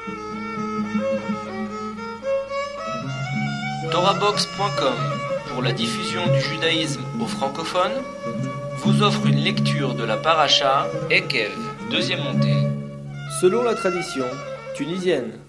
Torahbox.com, pour la diffusion du judaïsme aux francophones, vous offre une lecture de la paracha Ekev, deuxième montée. Selon la tradition tunisienne.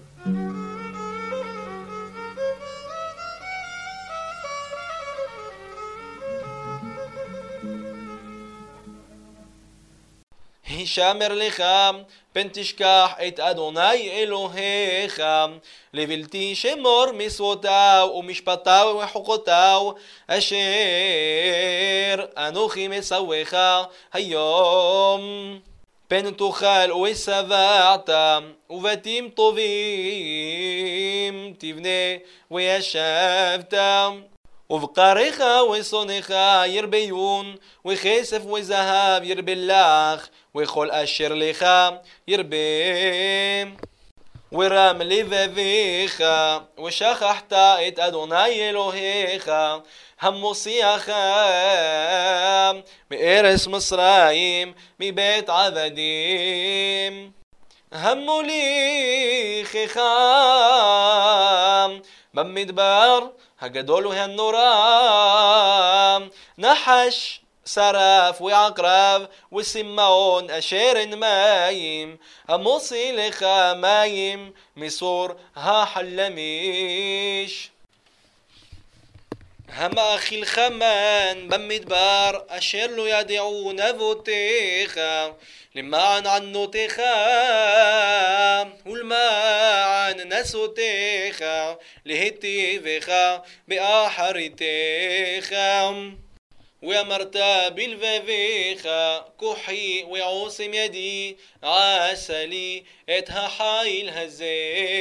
הישמר לך, פן תשכח את אדוני אלוהיך, לבלתי שמור מצוותיו ומשפטיו וחוקותיו, אשר אנוכי מצווך היום. פן תאכל ושבעת, ובתים טובים תבנה וישבת. ובקריך ושונאיך ירביון, וכסף וזהב ירבה לך, וכל אשר לך ירבה. ורם לבביך, ושכחת את אדוני אלוהיך, המוציאך מארץ מצרים, מבית עבדים. המוליכך במדבר הגדול והנורא, נחש, שרף ועקרב ושמעון אשר אין מים, המוציא לך מים מסור החלמיש. המאכילך מן במדבר אשר לא ידעו אבותיך, למען ענותיך ולמען נסותיך, להיטיבך באחריתך. ואמרת בלבביך, כוחי ועוצם ידי עשה לי את החיל הזה.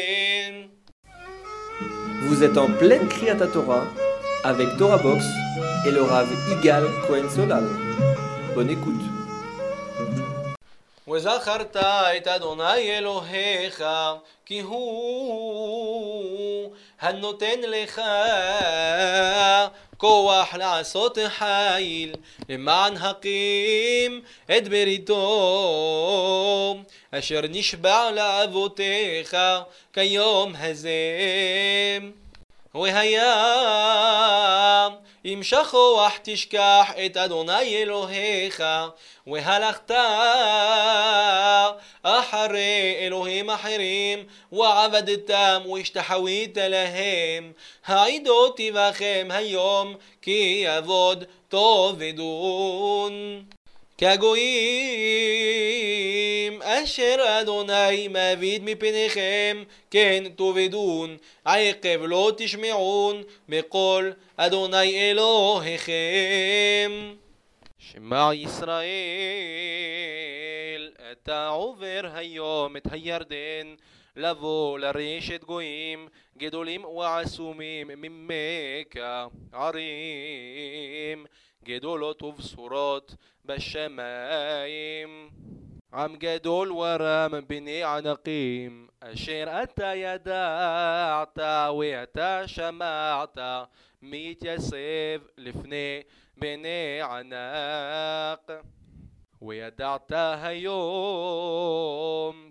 Vous êtes en pleine Kriyat Torah avec Torah Box et le Rav Igal Cohen Solal. Bonne écoute. וזכרת את אדוני אלוהיך, כי הוא הנותן לך כוח לעשות חיל, למען הקים את בריתו אשר נשבע לאבותיך כיום הזה. והיה אם שכוח תשכח את אדוני אלוהיך, והלכת אחרי אלוהים אחרים ועבדתם והשתחווית להם, העידותי בכם היום כי יעבוד תעבדון. כגויים אשר אדוני מעביד מפניכם כן תעבדון, עקב לא תשמעון בקול אדוני אלוהיכם. שמע ישראל, אתה עובר היום את הירדן לבוא לרשת גויים גדולים ועצומים ממך, ערים גדולות ובשורות בשמיים. עם גדול ורם בני ענקים, אשר אתה ידעת ואתה שמעת, מתייצב לפני בני ענק. וידעת היום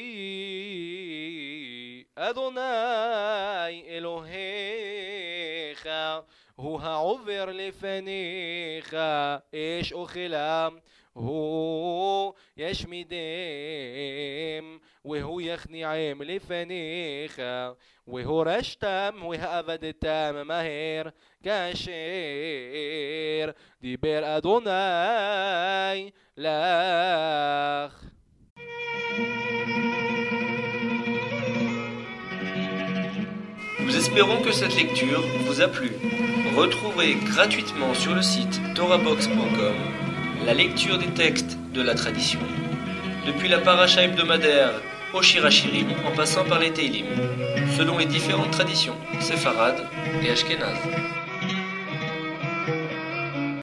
כי אדוני אלוהיך הוא העובר לפניך, אש אוכלה הוא ישמידם, והוא יכניעם לפניך, והורשתם והאבדתם מהר, כאשר דיבר אדוני לך. Nous espérons que cette lecture vous a plu. Retrouvez gratuitement sur le site torahbox.com la lecture des textes de la tradition, depuis la paracha hebdomadaire au Shirachirim en passant par les Teilim, selon les différentes traditions séfarades et ashkénazes.